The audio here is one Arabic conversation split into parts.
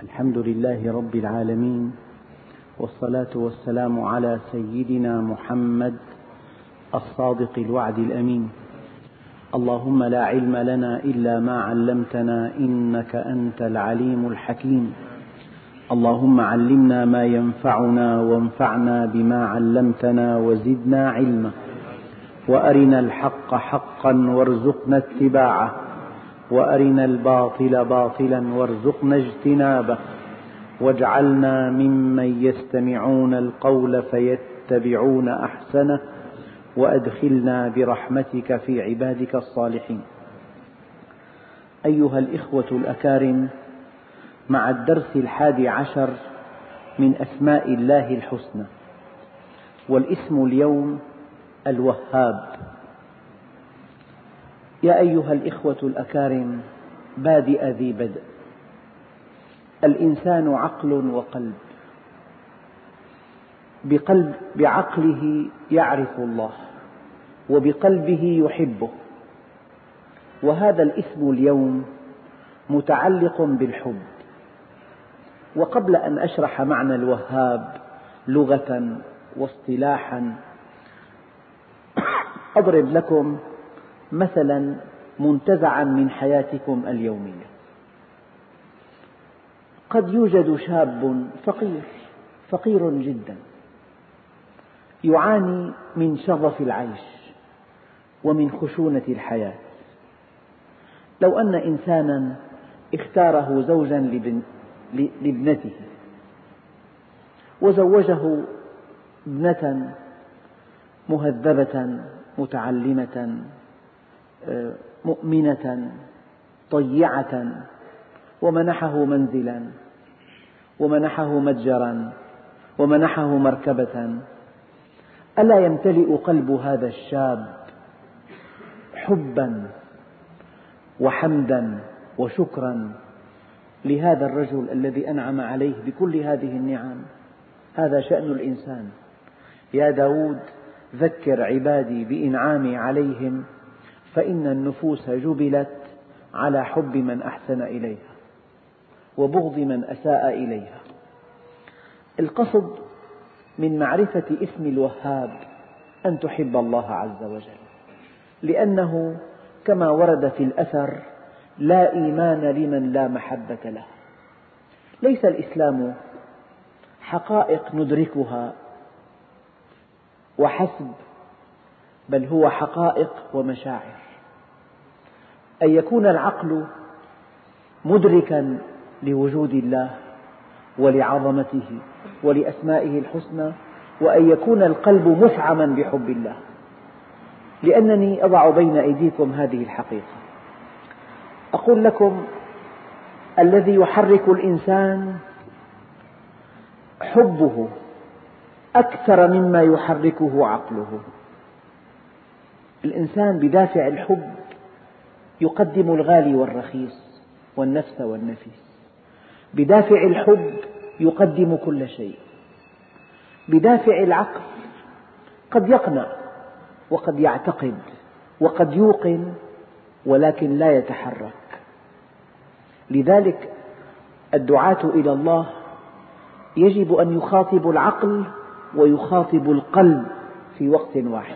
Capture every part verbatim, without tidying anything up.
الحمد لله رب العالمين، والصلاة والسلام على سيدنا محمد الصادق الوعد الأمين. اللهم لا علم لنا إلا ما علمتنا إنك أنت العليم الحكيم. اللهم علمنا ما ينفعنا وانفعنا بما علمتنا وزدنا علما، وأرنا الحق حقا وارزقنا اتباعه، وأرنا الباطل باطلا وارزقنا اجتنابه، واجعلنا ممن يستمعون القول فيتبعون أحسنه، وأدخلنا برحمتك في عبادك الصالحين. أيها الإخوة الأكارم، مع الدرس الحادي عشر من أسماء الله الحسنى، والاسم اليوم الوهاب. يا أيها الإخوة الأكارم، بادئ ذي بدء، الإنسان عقل وقلب. بقلب بعقله يعرف الله، وبقلبه يحبه، وهذا الاسم اليوم متعلق بالحب. وقبل أن أشرح معنى الوهاب لغة واصطلاحا، أضرب لكم مثلا منتزعا من حياتكم اليومية. قد يوجد شاب فقير فقير جدا، يعاني من شظف العيش ومن خشونة الحياة. لو أن إنسانا اختاره زوجا لابنته، وزوجه ابنة مهذبة متعلمة مؤمنة طيعة، ومنحه منزلا، ومنحه متجرا، ومنحه مركبة، ألا يمتلئ قلب هذا الشاب حبا وحمدا وشكرا لهذا الرجل الذي أنعم عليه بكل هذه النعم؟ هذا شأن الإنسان. يا داود، ذكر عبادي بإنعامي عليهم، فإن النفوس جبلت على حب من أحسن إليها وبغض من أساء إليها. القصد من معرفة اسم الوهاب أن تحب الله عز وجل، لأنه كما ورد في الأثر: لا إيمان لمن لا محبة له. ليس الإسلام حقائق ندركها وحسب، بل هو حقائق ومشاعر. أن يكون العقل مدركا لوجود الله ولعظمته ولأسمائه الحسنى، وأن يكون القلب مفعما بحب الله. لأنني أضع بين أيديكم هذه الحقيقة، أقول لكم: الذي يحرك الإنسان حبه أكثر مما يحركه عقله. الإنسان بدافع الحب يقدم الغالي والرخيص والنفس والنفيس، بدافع الحب يقدم كل شيء. بدافع العقل قد يقنع وقد يعتقد وقد يوقن، ولكن لا يتحرك. لذلك الدعاة إلى الله يجب أن يخاطبوا العقل ويخاطبوا القلب في وقت واحد.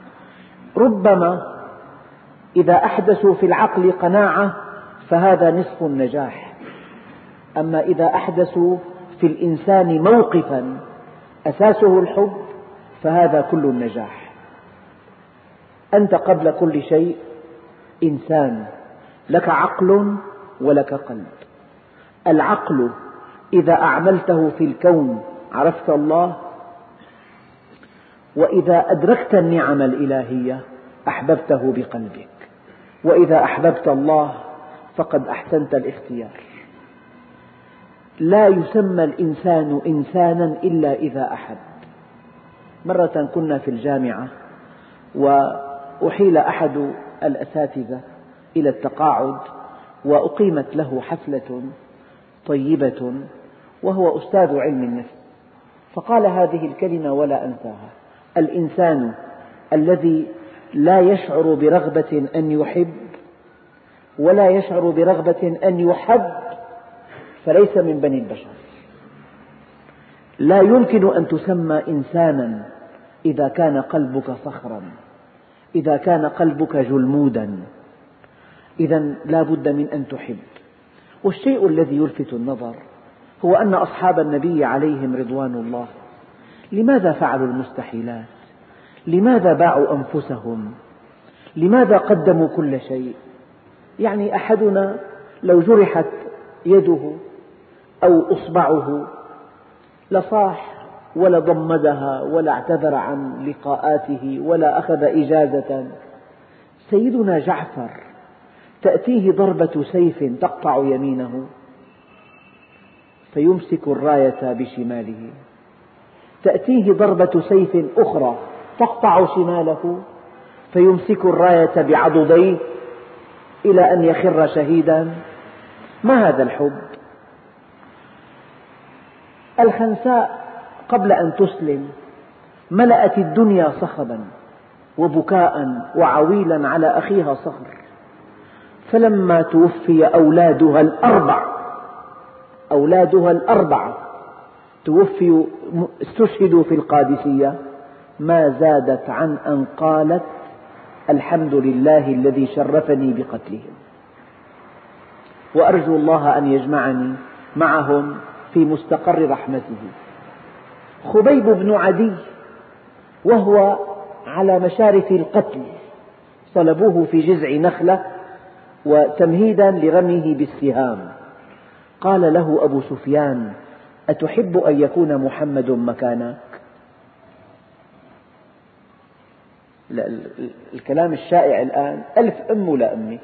ربما إذا أحدثوا في العقل قناعة فهذا نصف النجاح، أما إذا أحدثوا في الإنسان موقفا أساسه الحب فهذا كل النجاح. أنت قبل كل شيء إنسان، لك عقل ولك قلب. العقل إذا أعملته في الكون عرفت الله، وإذا أدركت النعم الإلهية أحببته بقلبك، وإذا أحببت الله فقد أحسنت الاختيار. لا يسمى الإنسان إنسانا إلا إذا أحب. مرة كنا في الجامعة، وأحيل أحد الأساتذة إلى التقاعد، وأقيمت له حفلة طيبة، وهو أستاذ علم النفس، فقال هذه الكلمة ولا أنساها: الإنسان الذي لا يشعر برغبة أن يحب ولا يشعر برغبة أن يحب فليس من بني البشر. لا يمكن أن تسمى إنسانا إذا كان قلبك صخرا، إذا كان قلبك جلمودا، إذا لا بد من أن تحب. والشيء الذي يلفت النظر هو أن أصحاب النبي عليهم رضوان الله لماذا فعلوا المستحيلات؟ لماذا باعوا أنفسهم؟ لماذا قدموا كل شيء؟ يعني أحدنا لو جرحت يده أو إصبعه لصاح ولا ضمدها ولا اعتذر عن لقاءاته ولا أخذ إجازة. سيدنا جعفر تأتيه ضربة سيف تقطع يمينه فيمسك الراية بشماله، تأتيه ضربة سيف أخرى تقطع شماله فيمسك الراية بعضديه إلى أن يخر شهيدا. ما هذا الحب؟ الخنساء قبل أن تسلم ملأت الدنيا صخبا وبكاء وعويلا على أخيها صخر، فلما توفي أولادها الأربع أولادها الأربعة توفيوا استشهدوا في القادسية ما زادت عن أن قالت الحمد لله الذي شرفني بقتلهم، وأرجو الله أن يجمعني معهم في مستقر رحمته. خبيب بن عدي وهو على مشارف القتل صلبوه في جذع نخلة وتمهيدا لرميه بالسهام، قال له أبو سفيان أتحب أن يكون محمد مكانك؟ الكلام الشائع الآن ألف أم ولا أمي،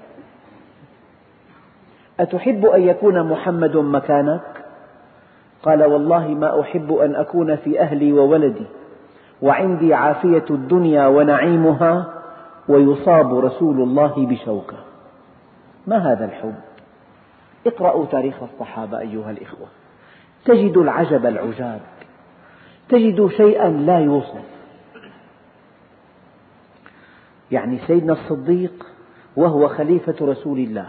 أتحب أن يكون محمد مكانك؟ قال والله ما أحب أن أكون في أهلي وولدي وعندي عافية الدنيا ونعيمها ويصاب رسول الله بشوكة. ما هذا الحب؟ اقرأوا تاريخ الصحابة أيها الإخوة، تجد العجب العجاب، تجد شيئا لا يوصف. يعني سيدنا الصديق وهو خليفة رسول الله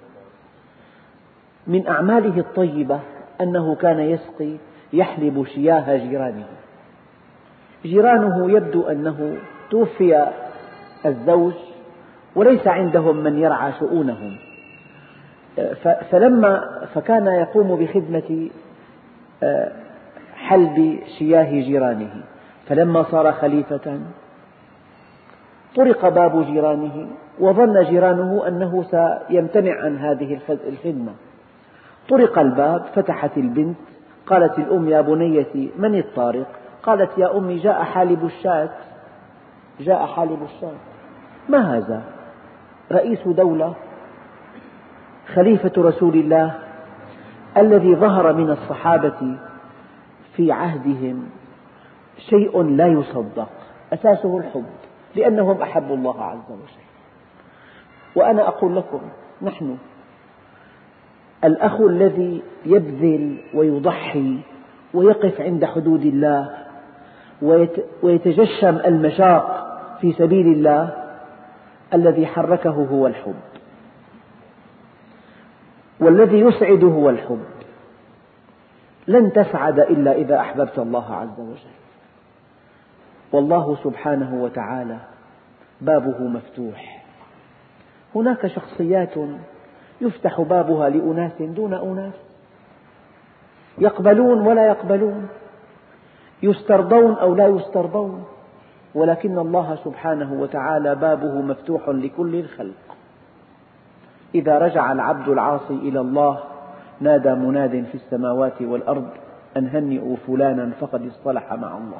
من أعماله الطيبة أنه كان يسقي يحلب شياه جيرانه. جيرانه يبدو أنه توفي الزوج وليس عندهم من يرعى شؤونهم، فلما فكان يقوم بخدمة حلب شياه جيرانه، فلما صار خليفة طرق باب جيرانه وظن جيرانه أنه سيمتنع عن هذه الخدمة، طرق الباب، فتحت البنت، قالت الأم يا بنيتي من الطارق؟ قالت يا أمي جاء حالب الشاة، جاء حالب الشاة. ما هذا؟ رئيس دولة، خليفة رسول الله الذي ظهر من الصحابة في عهدهم شيء لا يصدق أساسه الحب، لأنهم أحبوا الله عز وجل. وأنا أقول لكم نحن الأخ الذي يبذل ويضحي ويقف عند حدود الله ويتجشم المشاق في سبيل الله الذي حركه هو الحب، والذي يسعد هو الحب. لن تسعد إلا إذا أحببت الله عز وجل، والله سبحانه وتعالى بابه مفتوح. هناك شخصيات يفتح بابها لأناس دون أناس، يقبلون ولا يقبلون، يسترضون أو لا يسترضون، ولكن الله سبحانه وتعالى بابه مفتوح لكل الخلق. إذا رجع العبد العاصي إلى الله نادى مناد في السماوات والأرض أن هنئوا فلانا فقد اصطلح مع الله.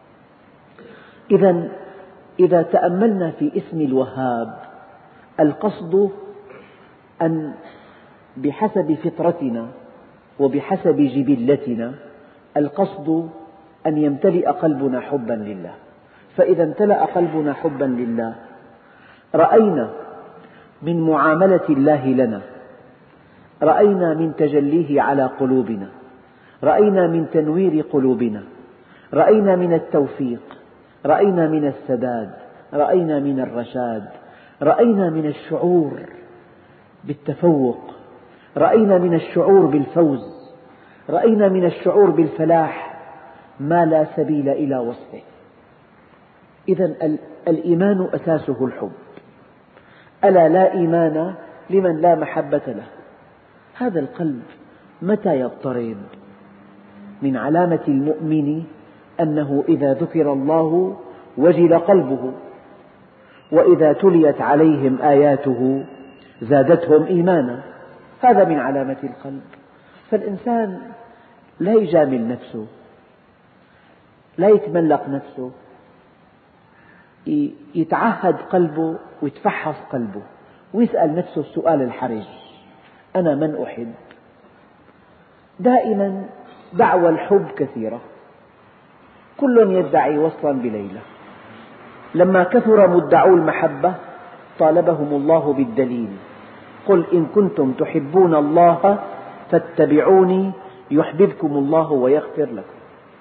إذا إذا تأملنا في اسم الوهاب القصد أن بحسب فطرتنا وبحسب جبلتنا القصد أن يمتلئ قلبنا حبا لله، فإذا امتلأ قلبنا حبا لله رأينا من معاملة الله لنا، رأينا من تجليه على قلوبنا، رأينا من تنوير قلوبنا، رأينا من التوفيق، رأينا من السداد، رأينا من الرشاد، رأينا من الشعور بالتفوق، رأينا من الشعور بالفوز، رأينا من الشعور بالفلاح ما لا سبيل إلى وصفه. إذن الإيمان أساسه الحب. ألا لا إيمان لمن لا محبة له. هذا القلب متى يضطرب؟ من علامة المؤمن أنه إذا ذكر الله وجل قلبه، وإذا تليت عليهم آياته زادتهم إيمانا. هذا من علامة القلب. فالإنسان لا يجامل نفسه، لا يتملق نفسه، يتعهد قلبه ويتفحص قلبه ويسأل نفسه السؤال الحرج: أنا من أحب؟ دائما دعوى الحب كثيرة، كل يدعي وصلا بليلى. لما كثر مدعو المحبة طالبهم الله بالدليل: قل إن كنتم تحبون الله فاتبعوني يحببكم الله ويغفر لكم.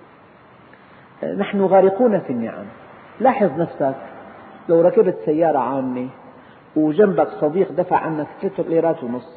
نحن غارقون في النعم. لاحظ نفسك لو ركبت سيارة عامة وجنبك صديق دفع عنك ثلاثة ليرات ونص،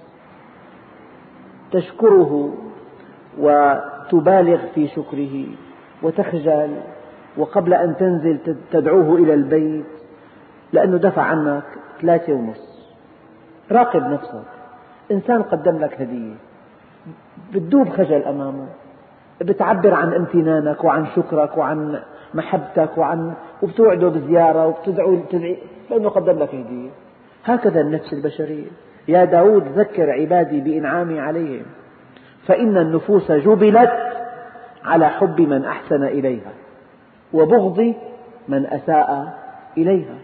تشكره وتبالغ في شكره وتخجل، وقبل أن تنزل تدعوه إلى البيت لأنه دفع عنك ثلاثة ونص. راقب نفسك. إنسان قدم لك هدية بتذوب خجل أمامه، بتعبر عن امتنانك وعن شكرك وعن محبتك وعن وبتوعده بزيارة وبتدعو تدعي لأنه قدم لك هدية. هكذا النفس البشرية. يا داود ذكر عبادي بإنعامي عليهم فإن النفوس جبلت على حب من أحسن إليها وبغض من أساء إليها.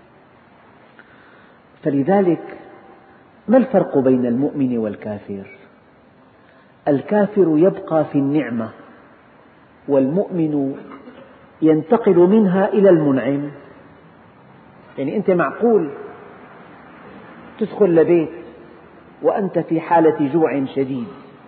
فلذلك ما الفرق بين المؤمن والكافر؟ الكافر يبقى في النعمة، والمؤمن ينتقل منها إلى المنعم. يعني أنت معقول تدخل لبيت وأنت في حالة جوع شديد،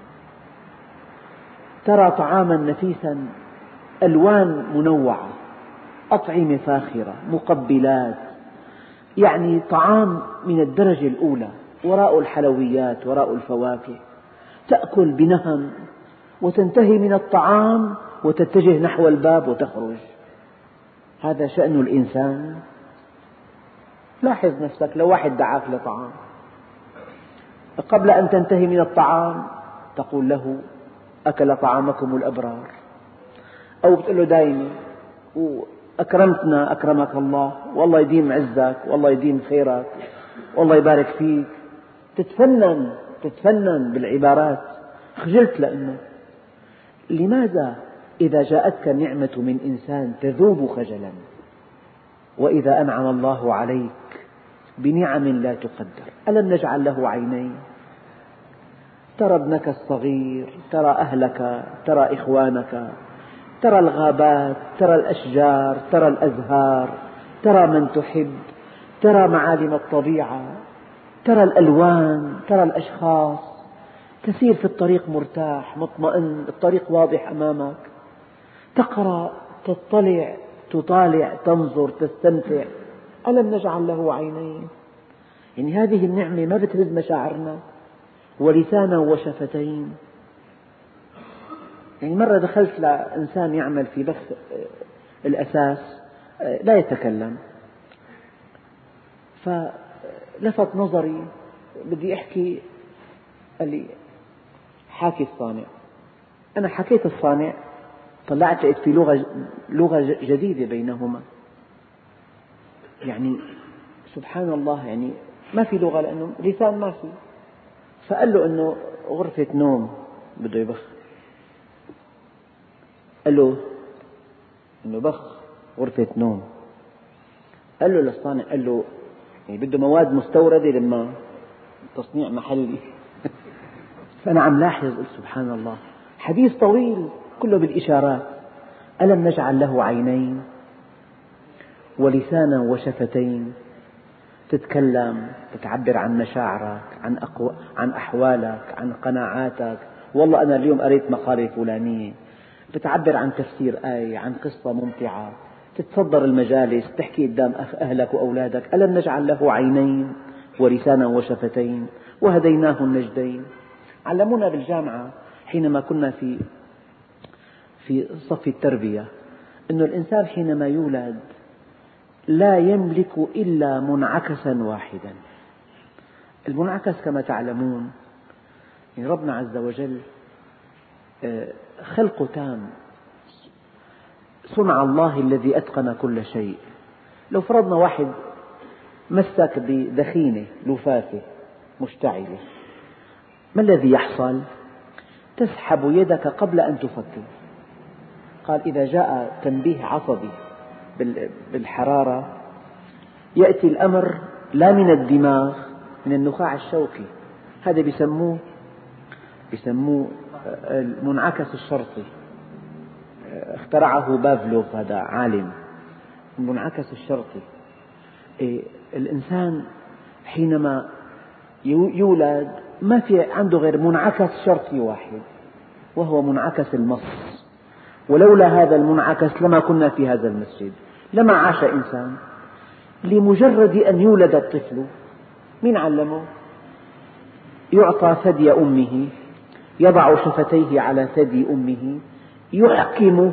ترى طعاما نفيسا، ألوان منوعة، أطعمة فاخرة، مقبلات، يعني طعام من الدرجة الأولى، وراء الحلويات وراء الفواكه، تأكل بنهم وتنتهي من الطعام وتتجه نحو الباب وتخرج. هذا شأن الإنسان. لاحظ نفسك، لو واحد دعاك لطعام قبل أن تنتهي من الطعام تقول له: أكل طعامكم الأبرار، أو بتقول له دايمي وأكرمتنا أكرمك الله، والله يديم عزك، والله يديم خيرك، والله يبارك فيك. تتفنن تتفنن بالعبارات. خجلت لأنه لماذا إذا جاءتك النعمة من إنسان تذوب خجلا، وإذا أنعم الله عليك بنعم لا تقدر؟ ألم نجعل له عينين؟ ترى ابنك الصغير، ترى أهلك، ترى إخوانك، ترى الغابات، ترى الأشجار، ترى الأزهار، ترى من تحب، ترى معالم الطبيعة، ترى الألوان، ترى الأشخاص. تسير في الطريق مرتاح مطمئن، الطريق واضح أمامك، تقرأ، تطلع، تطالع، تنظر، تستمتع. ألم نجعل له عينين؟ يعني هذه النعمة ما بتهز مشاعرنا؟ ولسانا وشفتين. يعني مرة دخلت لإنسان يعمل في بث الأساس لا يتكلم، فلفت نظري، بدي أحكي، قال لي: حاكي الصانع. أنا حكيت الصانع، طلعت لقيت في لغة لغة جديدة بينهما. يعني سبحان الله، يعني ما في لغة لأنه لسان ما في. فقال له إنه غرفة نوم بده يبخ، قال له إنه بخ غرفة نوم. قال له للصانع، قال له يعني بده مواد مستوردة لما تصنيع محلي. فأنا عم لاحظ، قلت سبحان الله، حديث طويل كله بالإشارات. ألم نجعل له عينين ولسانا وشفتين؟ تتكلم، تتعبر عن مشاعرك، عن, أقو... عن أحوالك، عن قناعاتك. والله أنا اليوم قريت مقالة فلانية، بتعبر عن تفسير آية، عن قصة ممتعة، تتصدر المجالس، تحكي قدام أهلك وأولادك. ألم نجعل له عينين ولسانا وشفتين وهديناه النجدين. علمونا بالجامعة حينما كنا في في صف التربية أن الإنسان حينما يولد لا يملك إلا منعكسا واحدا. المنعكس كما تعلمون يعني ربنا عز وجل خلق تام، صنع الله الذي أتقن كل شيء. لو فرضنا واحد مسك بدخينة لفافة مشتعلة، ما الذي يحصل؟ تسحب يدك قبل أن تفكر. قال إذا جاء تنبيه عصبي بالحرارة يأتي الأمر لا من الدماغ، من النخاع الشوكي. هذا بيسموه بيسموه المنعكس الشرطي، اخترعه بافلوف، هذا عالم. المنعكس الشرطي، الإنسان حينما يولد ما في عنده غير منعكس شرطي واحد، وهو منعكس المص. ولولا هذا المنعكس لما كنا في هذا المسجد، لما عاش إنسان. لمجرد أن يولد الطفل، من علمه؟ يعطى ثدي أمه، يضع شفتيه على ثدي أمه، يحكم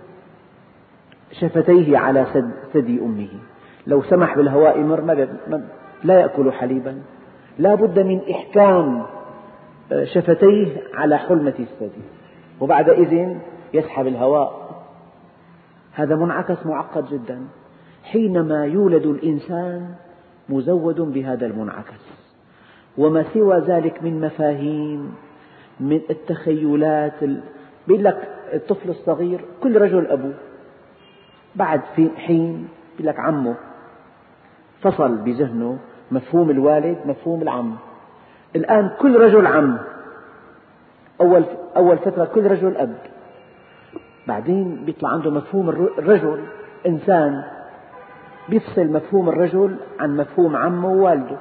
شفتيه على ثدي أمه. لو سمح بالهواء مر لا يأكل حليبا، لا بد من إحكام شفتيه على حلمة الثدي، وبعد إذن يسحب الهواء. هذا منعكس معقد جدا. حينما يولد الإنسان مزود بهذا المنعكس، وما سوى ذلك من مفاهيم، من التخيلات. بيقول لك الطفل الصغير كل رجل أبوه، بعد في حين بيقول لك عمه، فصل بذهنه مفهوم الوالد مفهوم العم. الآن كل رجل عم، أول أول فترة كل رجل أب، بعدين بيطلع عنده مفهوم الرجل إنسان، بيفصل مفهوم الرجل عن مفهوم عمه ووالده.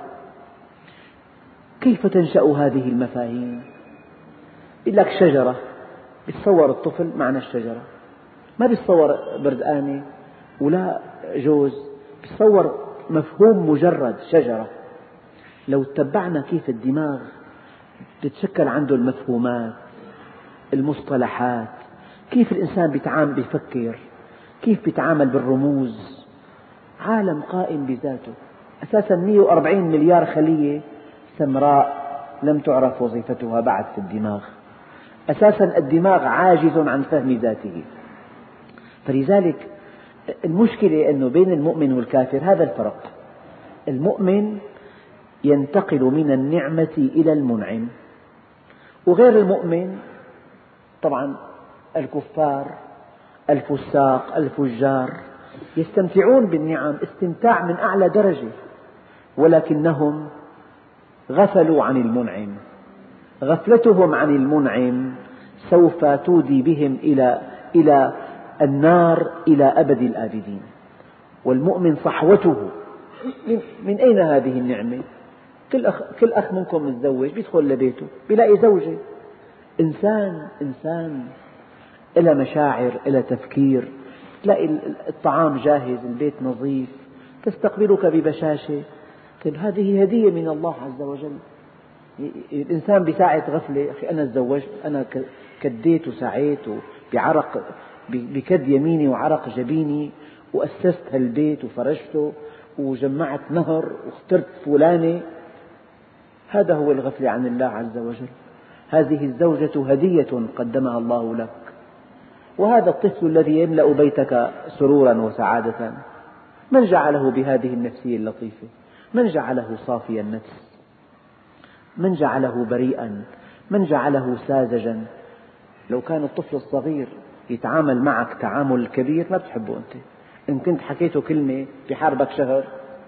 كيف تنشأ هذه المفاهيم؟ يقول لك شجرة، بيتصور الطفل معنى الشجرة، ما بيتصور بردقانة ولا جوز، بيتصور مفهوم مجرد شجرة. لو اتبعنا كيف الدماغ تتشكل عنده المفهومات، المصطلحات، كيف الإنسان بيتعامل بيفكر، كيف بيتعامل بالرموز، عالم قائم بذاته. أساسا مئة وأربعين مليار خلية سمراء لم تعرف وظيفتها بعد في الدماغ. أساسا الدماغ عاجز عن فهم ذاته. فلذلك المشكلة أنه بين المؤمن والكافر هذا الفرق. المؤمن ينتقل من النعمة إلى المنعم، وغير المؤمن طبعا الكفار الفساق الفجار يستمتعون بالنعم استمتاع من أعلى درجة، ولكنهم غفلوا عن المنعم. غفلتهم عن المنعم سوف تودي بهم إلى إلى النار إلى أبد الآبدين. والمؤمن صحوته من أين هذه النعمة؟ كل أخ, كل أخ منكم متزوج بيدخل لبيته بيلاقي زوجة، إنسان إنسان إلى مشاعر إلى تفكير، تلاقي الطعام جاهز، البيت نظيف، تستقبلك ببشاشة. طيب هذه هدية من الله عز وجل. الإنسان بساعة غفلة، أخي أنا تزوجت، أنا كديت وسعيت بعرق بكد يميني وعرق جبيني وأسست هالبيت وفرشته وجمعت نهر واخترت فلانة. هذا هو الغفلة عن الله عز وجل. هذه الزوجة هدية قدمها الله لك، وهذا الطفل الذي يملأ بيتك سرورا وسعادة. من جعله بهذه النفسية اللطيفة؟ من جعله صافي النفس؟ من جعله بريئا؟ من جعله ساذجا؟ لو كان الطفل الصغير يتعامل معك تعامل كبير ما بتحبه أنت. إن كنت حكيته كلمة في حاربك شهر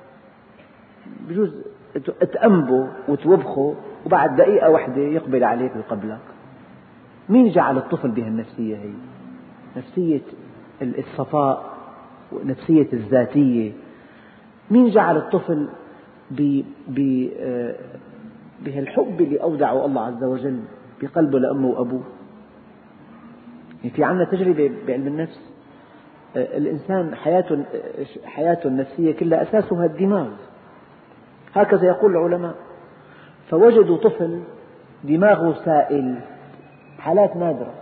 بجوز تأنبه وتوبخه وبعد دقيقة واحدة يقبل عليك ويقبلك. مين جعل الطفل بهالنفسية هي؟ نفسية الصفاء ونفسية الذاتية. مين جعل الطفل بهالحب اللي أودعه الله عز وجل بقلبه لأمه وأبوه؟ يعني في عندنا تجربة بعلم النفس، الإنسان حياته, حياته النفسية كلها أساسها الدماغ، هكذا يقول العلماء. فوجدوا طفل دماغه سائل حالات نادرة.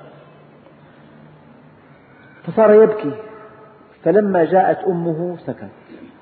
فصار يبكي، فلما جاءت أمه سكت.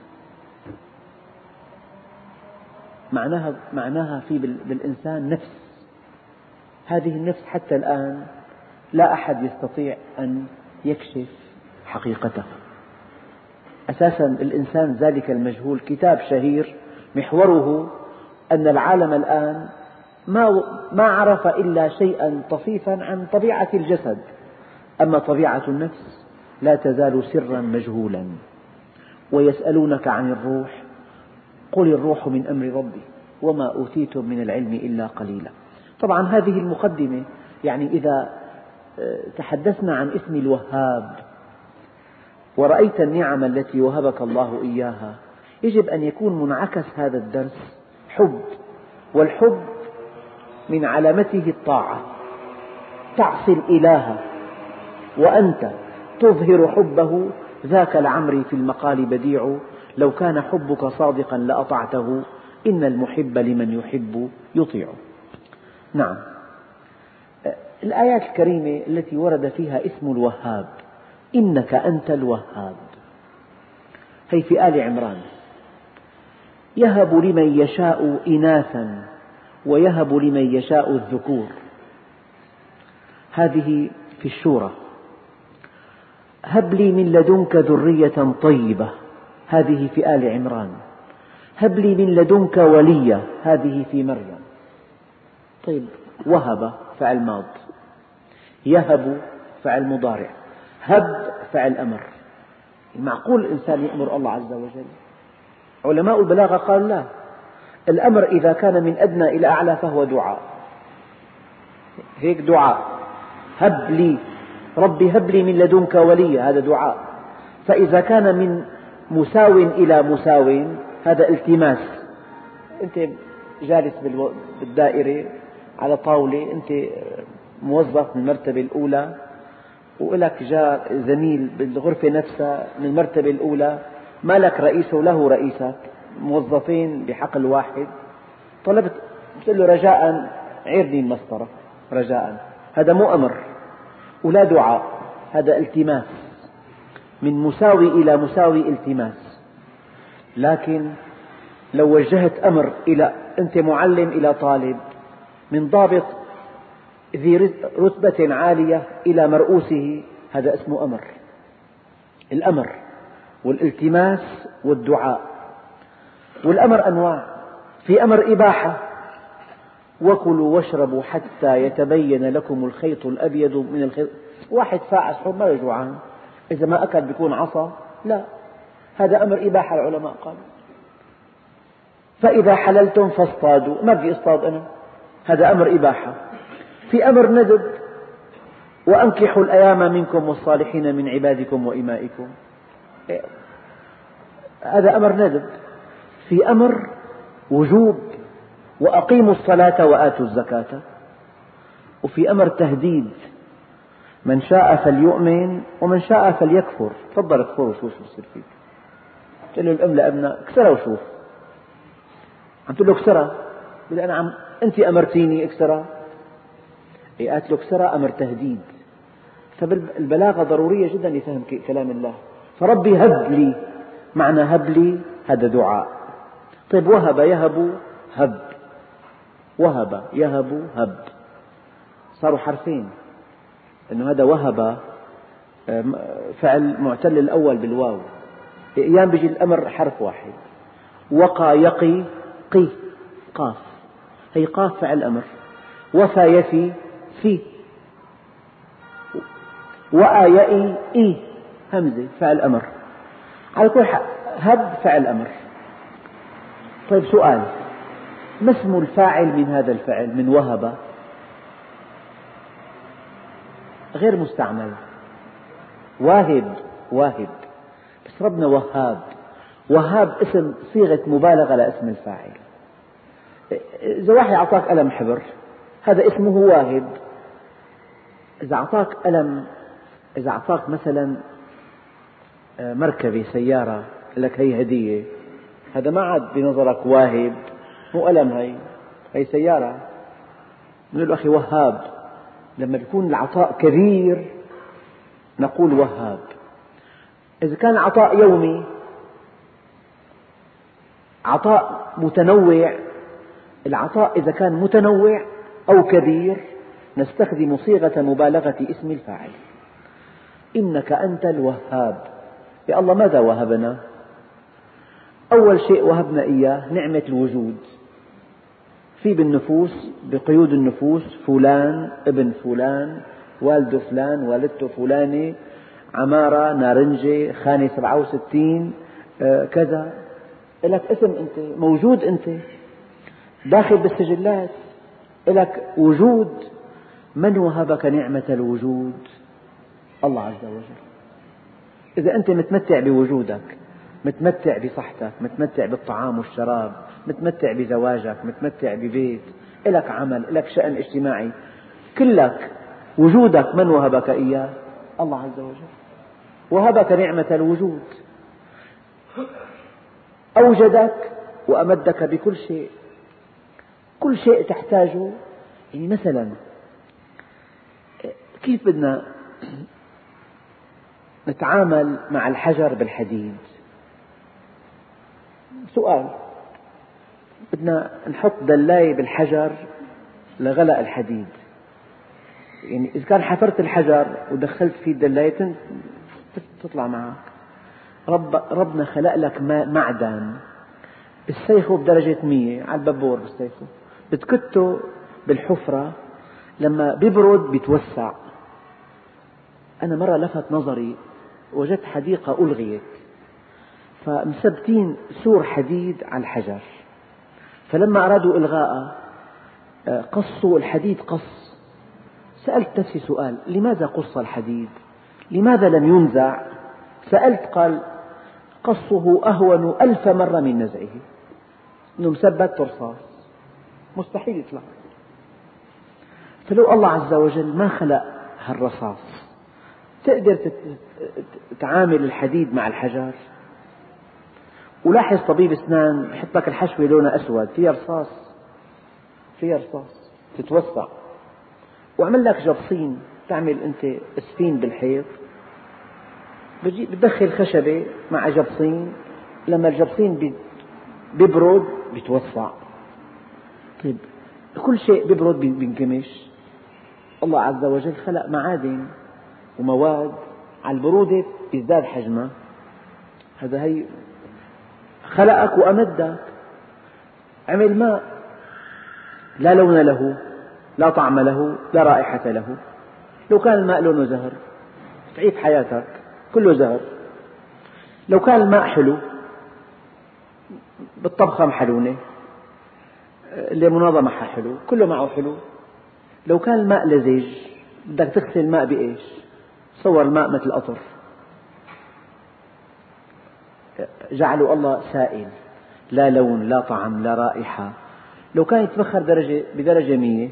معناها, معناها في بالإنسان نفس، هذه النفس حتى الآن لا أحد يستطيع أن يكشف حقيقته. أساسا الإنسان ذلك المجهول. كتاب شهير محوره أن العالم الآن ما, ما عرف إلا شيئا طفيفا عن طبيعة الجسد، أما طبيعة النفس لا تزال سرا مجهولا. ويسألونك عن الروح قل الروح من أمر ربي وما أوتيتم من العلم إلا قليلا. طبعا هذه المقدمة، يعني إذا تحدثنا عن اسم الوهاب ورأيت النعم التي وهبك الله إياها، يجب أن يكون منعكس هذا الدرس حب، والحب من علامته الطاعة. تعصي الإله وأنت تظهر حبه، ذاك العمر في المقال بديع، لو كان حبك صادقا لأطعته، إن المحب لمن يحب يطيع. نعم، الآيات الكريمة التي ورد فيها اسم الوهاب، إنك أنت الوهاب، هي في آل عمران. يهب لمن يشاء إناثا ويهب لمن يشاء الذكور، هذه في الشورى. هب لي من لدنك ذرية طيبة، هذه في آل عمران. هب لي من لدنك وليا، هذه في مريم. طيب، وهب فعل ماض، يهب فعل مضارع، هب فعل أمر. معقول الإنسان يأمر الله عز وجل؟ علماء البلاغة قال لا، الأمر إذا كان من أدنى إلى أعلى فهو دعاء. هيك دعاء، هب لي ربي هب لي من لدنك وليا، هذا دعاء. فإذا كان من مساو إلى مساو هذا التماس. أنت جالس بالدائرة على طاولة، أنت موظف من المرتبة الأولى ولك جار زميل بالغرفة نفسها من المرتبة الأولى، ما لك رئيس وله رئيسك، موظفين بحقل واحد، طلبت تقول له رجاء عيرني المسطرة رجاء، هذا مو أمر ولا دعاء، هذا التماس، من مساوي إلى مساوي التماس. لكن لو وجهت أمر إلى أنت معلم إلى طالب، من ضابط ذي رتبة عالية إلى مرؤوسه، هذا اسمه أمر. الأمر والالتماس والدعاء. والأمر أنواع، في أمر إباحة، وكلوا واشربوا حتى يتبين لكم الخيط الأبيض من الخيط. واحد ساعة سحور ما يجوعان، إذا ما أكل بيكون عصى؟ لا، هذا أمر إباحة العلماء قالوا. فإذا حللتم فاصطادوا، ما بدي اصطاد أنا، هذا أمر إباحة. في أمر ندب، وأنكحوا الأيام منكم والصالحين من عبادكم وإمائكم، هذا أمر ندب. في أمر وجوب، وأقيموا الصلاة وآتوا الزكاة. وفي أمر تهديد، من شاء فليؤمن ومن شاء فليكفر. تفضل اكفر وشوف شو بصير فيك. تقول له الأم لأبناء اكسرها وشوف، عم تقول له اكسرها، بقول أنا عم أنت أمرتيني اكسرها. قالت له اكسرها، أمر تهديد. فالبلاغة ضرورية جدا لفهم كلام الله. فربي هب لي، معنى هب لي هذا دعاء. طيب، وهب يهب هب، وهب يهب هب، صاروا حرفين، إنه هذا وهب فعل معتل الأول بالواو، أيام بيجي الأمر حرف واحد. وقى يقي قي قاف، هي قاف فعل أمر. وفى يفي في، وأى يئي إي همزة فعل أمر. على كل حال هب فعل أمر. طيب سؤال، ما اسم الفاعل من هذا الفعل من وهب؟ غير مستعمل، واهب، واهب، بس ربنا وهاب. وهاب اسم صيغة مبالغة لاسم الفاعل. إذا واحد أعطاك قلم حبر هذا اسمه واهب. إذا أعطاك قلم، إذا أعطاك مثلا مركبة سيارة لك هي هدية، هذا ما عاد بنظرك واهب، مو قلم، هي هي سيارة. نقول له أخي وهاب، لما يكون العطاء كبير نقول وهاب. إذا كان العطاء يومي، عطاء متنوع، العطاء إذا كان متنوع أو كبير نستخدم صيغة مبالغة اسم الفاعل. إنك أنت الوهاب. يا الله ماذا وهبنا؟ أول شيء وهبنا إياه نعمة الوجود. في بالنفوس، بقيود النفوس، فلان ابن فلان، والد فلان، والدته فلانة، عمارة، نارنجة، خانة سبعة وستين، كذا. لك اسم أنت، موجود أنت، داخل بالسجلات، لك وجود. من وهبك نعمة الوجود؟ الله عز وجل. إذا أنت متمتع بوجودك، متمتع بصحتك، متمتع بالطعام والشراب، متمتع بزواجك، متمتع ببيت، لك عمل، لك شأن اجتماعي، كلك وجودك من وهبك إياه؟ الله عز وجل. وهبك نعمة الوجود، أوجدك وأمدك بكل شيء، كل شيء تحتاجه. يعني مثلا كيف بدنا نتعامل مع الحجر بالحديد؟ سؤال. بدنا نحط دلاية بالحجر لغلق الحديد. يعني إذا كان حفرت الحجر ودخلت فيه الدلاية تطلع معك. رب ربنا خلق لك معدن بتسيخه بدرجة مية على البابور، بتسيخه بتكته بالحفرة، لما بيبرد بيتوسع. أنا مرة لفت نظري، وجدت حديقة ألغيت، فمثبتين سور حديد على الحجر، فلما أرادوا إلغاءه قصوا الحديد قص. سألت نفسي سؤال: لماذا قص الحديد؟ لماذا لم ينزع؟ سألت، قال: قصه أهون ألف مرة من نزعه. إنه مثبت ترصاص مستحيل يطلع. فلو الله عز وجل ما خلق هالرصاص تقدر تعامل الحديد مع الحجر؟ ولاحظ طبيب أسنان يحط لك الحشوة لونها أسود، فيها رصاص، فيها رصاص تتوسع. وعمل لك جبصين، تعمل أنت اسفين بالحيط، بتدخل خشبة مع جبصين، لما الجبصين بيبرد بيتوسع. طيب كل شيء بيبرد بينكمش. الله عز وجل خلق معادن ومواد على البرودة يزداد حجمها. هذا هي خلقك وأمدك. عمل ماء لا لون له، لا طعم له، لا رائحة له. لو كان الماء لونه زهر تعيش حياتك كله زهر. لو كان الماء حلو بالطبخة محلونة، الليموناضة معها حلو، كله معه حلو. لو كان الماء لزج بدك تغسل الماء بإيش؟ صور الماء مثل قطر. جعله الله سائل، لا لون، لا طعم، لا رائحة. لو كان يتبخر درجة بدرجة مية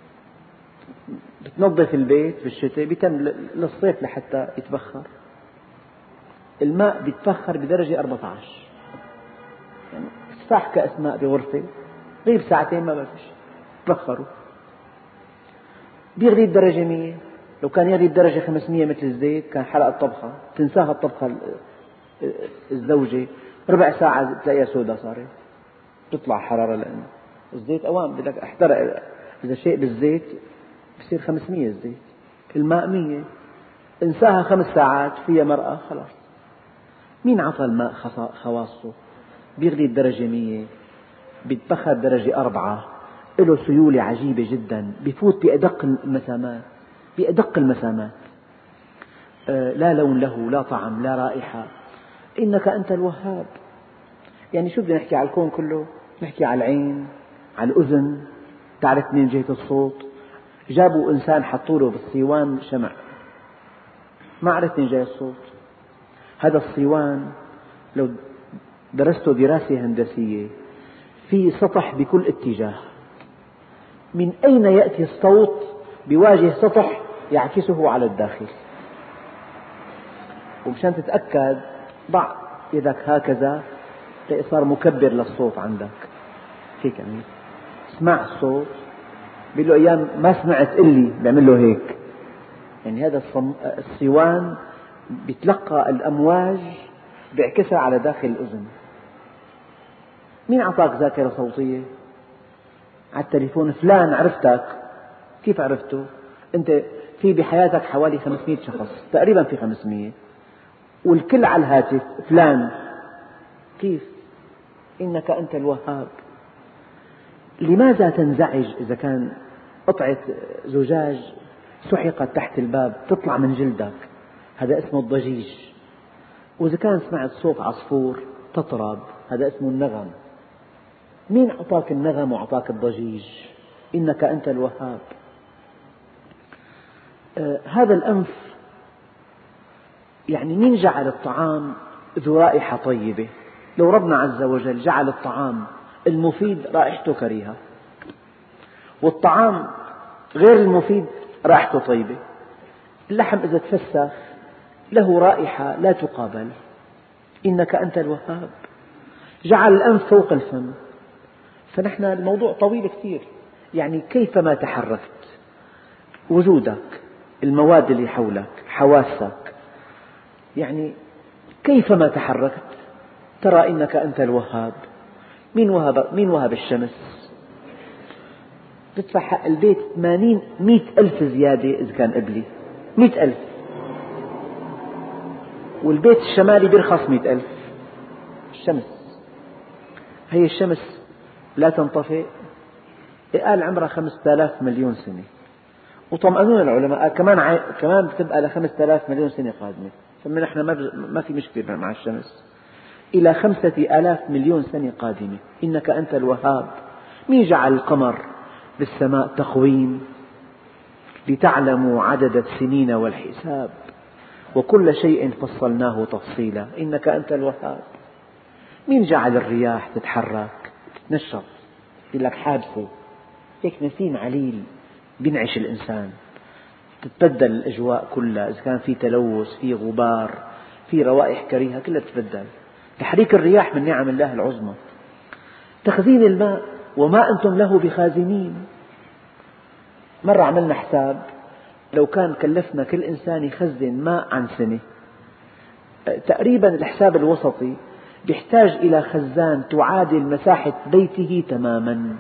بتنظف البيت بالشتاء، بيتم للصيف لحتى يتبخر. الماء بيتبخر بدرجة أربعة عشر، يعني تفاح كأس ماء بغرفة غيب ساعتين ما بفش تبخروا. بيغلي الدرجة مية، لو كان يغلي الدرجة خمسمية مثل الزيت كان حرق الطبخة، تنساها الطبخة الزوجة، ربع ساعة تلاقيها سوداء صارت، تطلع حرارة، لأن الزيت أوام بدك احترق. إذا شيء بالزيت بصير خمسمية الزيت، الماء مية، انساها خمس ساعات فيها مرقة خلاص. مين عطى الماء خواصه؟ بيغلي الدرجة مية، بيتبخر درجة أربعة، له سيولة عجيبة جدا، بيفوت بأدق المسامات، بأدق المسامات. آه لا لون له، لا طعم، لا رائحة. إنك أنت الوهاب. يعني شو بدنا نحكي على الكون كله؟ نحكي على العين، على الأذن، تعرف من جهة الصوت. جابوا إنسان حطوا له بالصيوان شمع، ما عرف من جهة الصوت. هذا الصيوان لو درسته دراسة هندسية في سطح بكل اتجاه، من أين يأتي الصوت بواجه سطح يعكسه على الداخل. ومشان تتأكد ضع يدك هكذا تلاقي صار مكبر للصوت عندك، هيك يعني اسمع الصوت بيقول له أيام ما سمعت إلي بيعمل له هيك. يعني هذا الصوان بيتلقى الأمواج بيعكسها على داخل الأذن. مين أعطاك ذاكرة صوتية؟ على التليفون فلان عرفتك. كيف عرفته؟ أنت في بحياتك حوالي خمسمئة شخص تقريبا، في خمسمئة والكل على الهاتف فلان. كيف؟ إنك أنت الوهاب. لماذا تنزعج إذا كان قطعة زجاج سحقت تحت الباب تطلع من جلدك؟ هذا اسمه الضجيج. وإذا كان سمعت صوت عصفور تطرب هذا اسمه النغم. مين أعطاك النغم وأعطاك الضجيج؟ إنك أنت الوهاب. آه هذا الأنف، يعني مين جعل الطعام ذو رائحة طيبة؟ لو ربنا عز وجل جعل الطعام المفيد رائحته كريهة، والطعام غير المفيد رائحته طيبة. اللحم إذا تفسخ له رائحة لا تقابل. إنك أنت الوهاب. جعل الأنف فوق الفم. فنحن الموضوع طويل كثير. يعني كيفما تحركت، وجودك، المواد اللي حولك، حواسك، يعني كيفما تحركت ترى إنك أنت الوهاب. مين وهب مين وهب الشمس؟ تدفع حق البيت ثمانين مئة ألف زيادة إذا كان قبلي، مئة ألف. والبيت الشمالي بيرخص مئة ألف. الشمس، هي الشمس لا تنطفئ. قال عمرها خمسة آلاف مليون سنة، وطمأنون العلماء كمان عاي... كمان بتبقى لخمسة آلاف مليون سنة قادمة. فنحن ما, ب... ما في مشكلة مع الشمس إلى خمسة آلاف مليون سنة قادمة. إنك أنت الوهاب. مين جعل القمر بالسماء تقويم لتعلموا عدد السنين والحساب وكل شيء فصلناه تفصيلا. إنك أنت الوهاب. مين جعل الرياح تتحرك تتنشط؟ يقول لك حادثة هيك نسيم عليل بينعش الإنسان، تتبدل الأجواء كلها. إذا كان في تلوث، في غبار، في روائح كريهة، كلها تتبدل. تحريك الرياح من نعم الله العظمى. تخزين الماء، وما أنتم له بخازنين. مرة عملنا حساب لو كان كلفنا كل إنسان يخزن ماء عن سنة، تقريبا الحساب الوسطي يحتاج إلى خزان تعادل مساحة بيته تماما،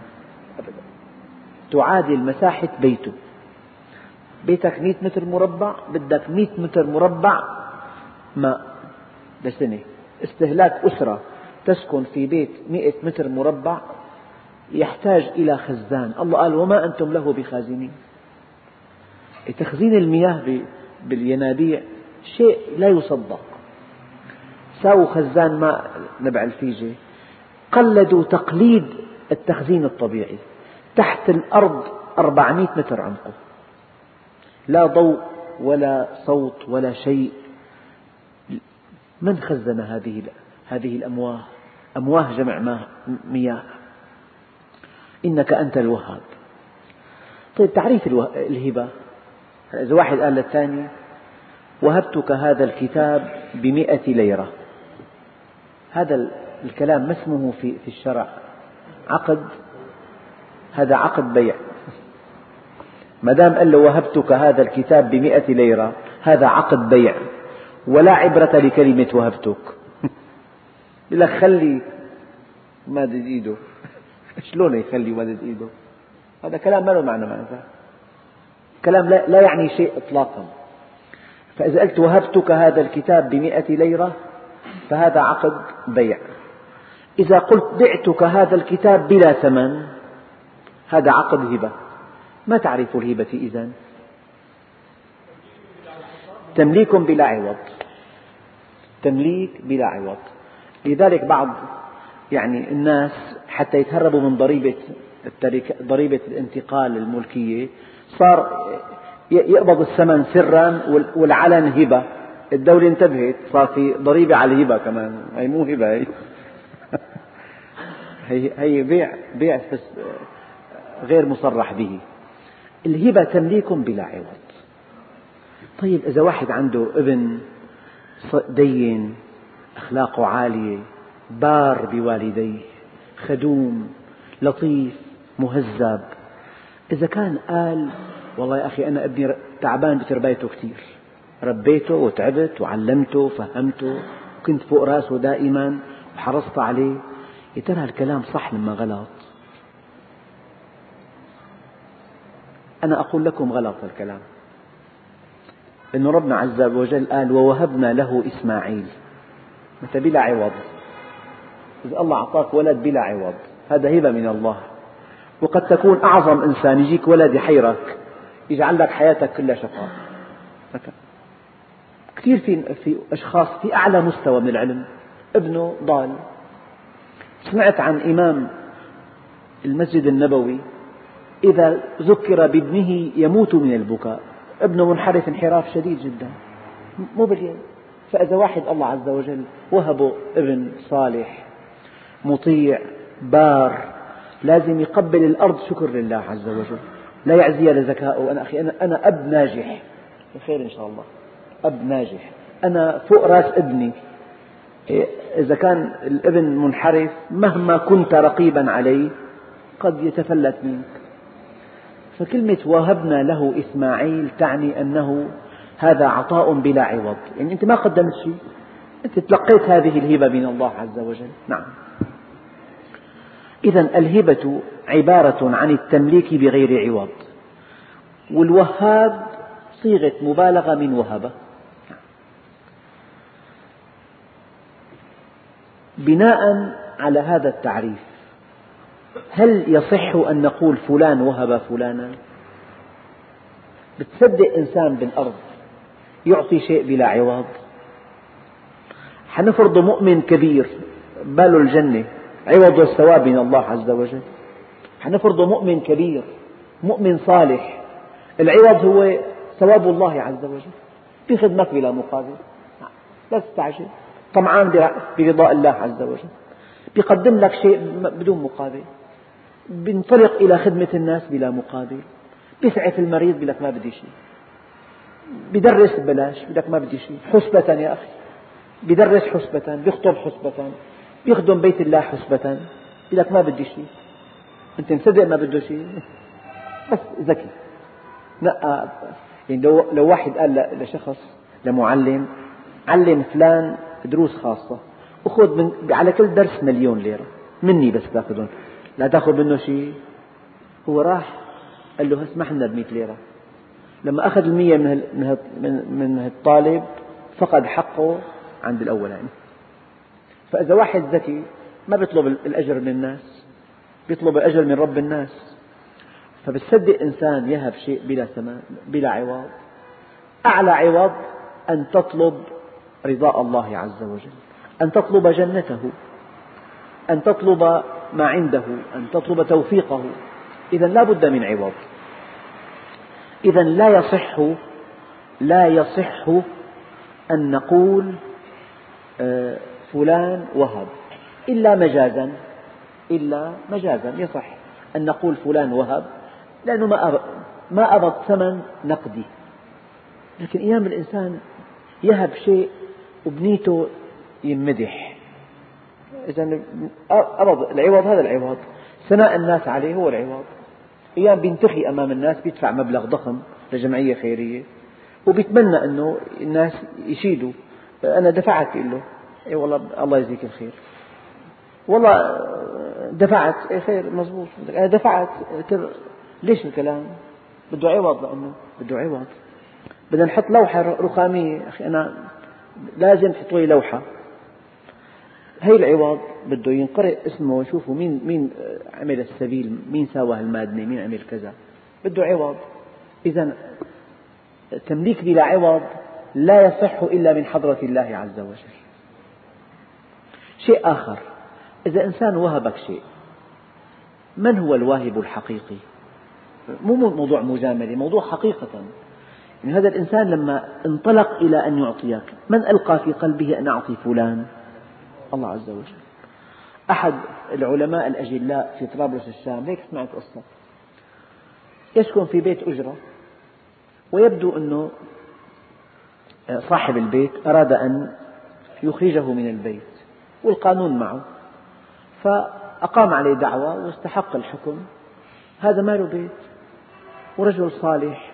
تعادل مساحة بيته. بيتك مئة متر مربع، بدك مئة متر مربع ماء لسنة. استهلاك أسرة تسكن في بيت مئة متر مربع يحتاج إلى خزان. الله قال وما أنتم له بخازنين. تخزين المياه بالينابيع شيء لا يصدق. ساووا خزان ماء نبع الفيجة، قلدوا تقليد التخزين الطبيعي. تحت الأرض أربعمئة متر عمقه، لا ضوء ولا صوت ولا شيء. من خزن هذه هذه الأمواه؟ أمواه جمع مياه. إنك أنت الوهاب. طيب تعريف الهبة. إذا واحد قال للثاني وهبتك هذا الكتاب بمئة ليرة، هذا الكلام ما اسمه في في الشرع عقد؟ هذا عقد بيع. ما دام قال له وهبتك هذا الكتاب بمئة ليرة هذا عقد بيع، ولا عبرة لكلمة وهبتك. يقول لك خلي مادد إيده. شلون يخلي مادد إيده؟ هذا كلام ما له معنى معنى كلام لا, لا يعني شيء إطلاقا. فإذا قلت وهبتك هذا الكتاب بمئة ليرة فهذا عقد بيع. إذا قلت بعتك هذا الكتاب بلا ثمن هذا عقد هبة. ما تعرف الهبة إذن؟ تمليك بلا عوض. تمليك بلا عوض. لذلك بعض يعني الناس حتى يتهربوا من ضريبة ضريبة الانتقال الملكية صار يقبض الثمن سرا والعلن هبة. الدولة انتبهت، صار في ضريبة على الهبة كمان. هي مو هبة، هي هي, هي بيع بيع غير مصرح به. الهبة تمليك بلا عوض. طيب إذا واحد عنده ابن دين، أخلاقه عالية، بار بوالديه، خدوم، لطيف، مهذب، إذا كان قال والله يا أخي أنا ابني تعبان بتربيته كثير، ربيته وتعبت وعلمته وفهمته وكنت فوق راسه دائما وحرصت عليه، يا ترى الكلام صح لما غلط؟ أنا أقول لكم غلط الكلام، لأن ربنا عز وجل قال ووهبنا له إسماعيل، متى بلا عوض. إذا الله أعطاك ولد بلا عوض هذا هبة من الله. وقد تكون أعظم إنسان يجيك ولد يحيرك يجعل لك حياتك كلها شقاء. كثير في في أشخاص في أعلى مستوى من العلم ابنه ضال. سمعت عن إمام المسجد النبوي إذا ذكر بابنه يموت من البكاء، ابنه منحرف انحراف شديد جدا مو باليد. فإذا واحد الله عز وجل وهبه ابن صالح مطيع بار لازم يقبل الأرض شكر لله عز وجل، لا يعزي لذكائه. أنا أخي أنا, أنا أب ناجح بخير إن شاء الله، أب ناجح، أنا فوق رأس ابني. إذا كان الابن منحرف مهما كنت رقيبا عليه قد يتفلت منك. فكلمة وهبنا له إسماعيل تعني أنه هذا عطاء بلا عوض، يعني أنت ما قدمت شيء، أنت تلقيت هذه الهبة من الله عز وجل. نعم. إذن الهبة عبارة عن التمليك بغير عوض، والوهاب صيغة مبالغة من وهبة. بناء على هذا التعريف هل يصح أن نقول فلان وهب فلانا؟ بتصدق إنسان بالأرض يعطي شيء بلا عوض؟ حنفرض مؤمن كبير باله الجنة عوض الثواب من الله عز وجل، حنفرض مؤمن كبير مؤمن صالح العوض هو ثواب الله عز وجل، بخدمك بلا مقابل، لا تستعجل، طمعان برضاء الله عز وجل، بيقدم لك شيء بدون مقابل، بينطلق إلى خدمة الناس بلا مقابل، بيسعف المريض بيقول لك ما بدي شيء، بيدرس ببلاش بيقول لك ما بدي شيء، حسبة يا أخي، بيدرس حسبة، بيخطب حسبة، بيخدم بيت الله حسبة، بيقول لك ما بدي شيء. أنت مصدق ما بده شيء؟ بس ذكي. نقى يعني لو لو واحد قال لشخص لمعلم علم فلان دروس خاصة وخذ من على كل درس مليون ليرة مني بس تأخذهم، لا تأخذ منه شيء. هو راح قال له اسمح لنا بمئة ليرة، لما أخذ المية من من من الطالب فقد حقه عند الأول يعني. فإذا واحد ذكي ما بيطلب الأجر من الناس، بيطلب الأجر من رب الناس. فبتصدق إنسان يهب شيء بلا ثمن بلا عوض؟ أعلى عوض أن تطلب رضاء الله عز وجل، أن تطلب جنته، أن تطلب ما عنده، أن تطلب توفيقه. إذا لا بد من عوض. إذا لا يصح لا يصح أن نقول فلان وهب إلا مجازا، إلا مجازا يصح أن نقول فلان وهب لأنه ما ما أبى ثمن نقدي. لكن أيام الإنسان يهب شيء وبنيته يمدح، إذا أبد العوض هذا العوض، ثناء الناس عليه هو العوض. أيام بينتخي أمام الناس بيدفع مبلغ ضخم لجمعية خيرية وبيتمنى أنه الناس يشيدوا، أنا دفعت له، إي والله الله يجزيك الخير، والله دفعت، إي خير مزبوط، أنا دفعت. ليش الكلام؟ بده عوض، لأنه بده عوض. بدنا نحط لوحة رخامية، أخي أنا لازم تحطوا لي لوحة، هي العوض بده ينقرأ اسمه ويشوفوا مين مين عمل السبيل، مين ساوى هالمادنة، مين عمل كذا، بده عوض. إذا تمليك بلا عوض لا يصح إلا من حضرة الله عز وجل. شيء آخر، إذا إنسان وهبك شيء، من هو الواهب الحقيقي؟ مو موضوع مجاملة، موضوع حقيقة. يعني هذا الإنسان لما انطلق إلى أن يعطيك، من ألقى في قلبه أن أعطي فلان؟ الله عز وجل. أحد العلماء الأجلاء في طرابلس الشام، هيك سمعت قصة، يسكن في بيت أجرة، ويبدو أنه صاحب البيت أراد أن يخرجه من البيت والقانون معه، فأقام عليه دعوى واستحق الحكم. هذا ما له بيت، ورجل صالح.